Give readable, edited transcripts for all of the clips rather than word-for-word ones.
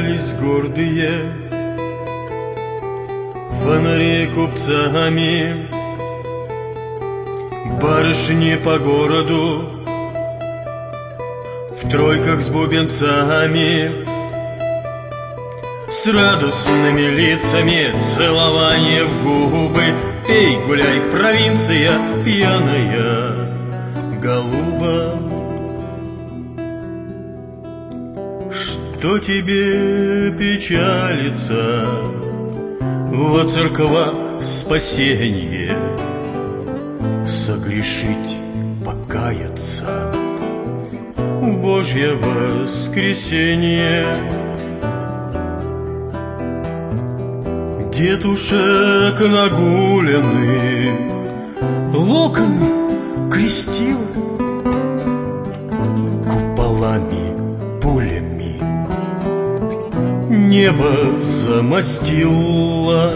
Встречались гордые фонари купцами, барышни по городу в тройках с бубенцами, с радостными лицами, целование в губы. Пей, гуляй, провинция пьяная, голуба. Что тебе печалится? Во церквах спасение, согрешить, покаяться, Божье воскресенье. Дедушек нагуленных локоны крестила, куполами, пулями небо замостила,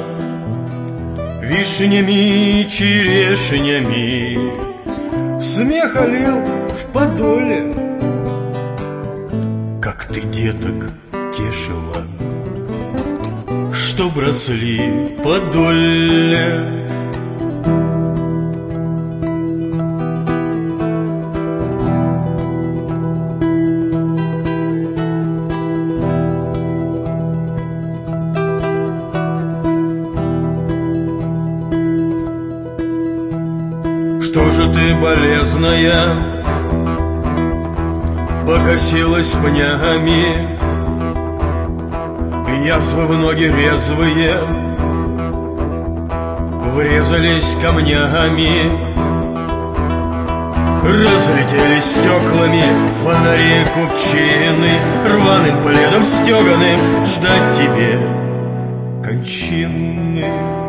вишнями, черешнями смеха лил в подоле. Как ты деток тешила, чтоб росли подоле. Что же ты, болезная, покосилась пнями, язвы в ноги резвые врезались камнями, разлетелись стеклами фонари купчины, рваным пледом стеганым ждать тебе кончины.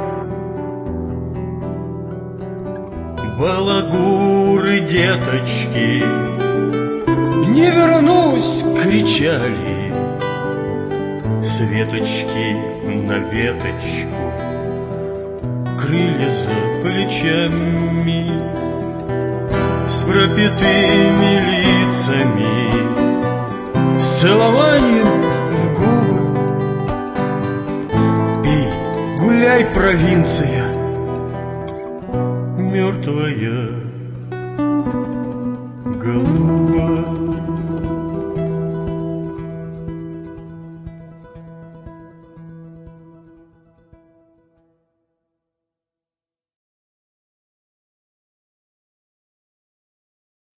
Балагуры, деточки, не вернусь, кричали, с веточки на веточку, крылья за плечами, с пропитыми лицами, с целованием в губы. Пей, гуляй, провинция мертвая, голуба.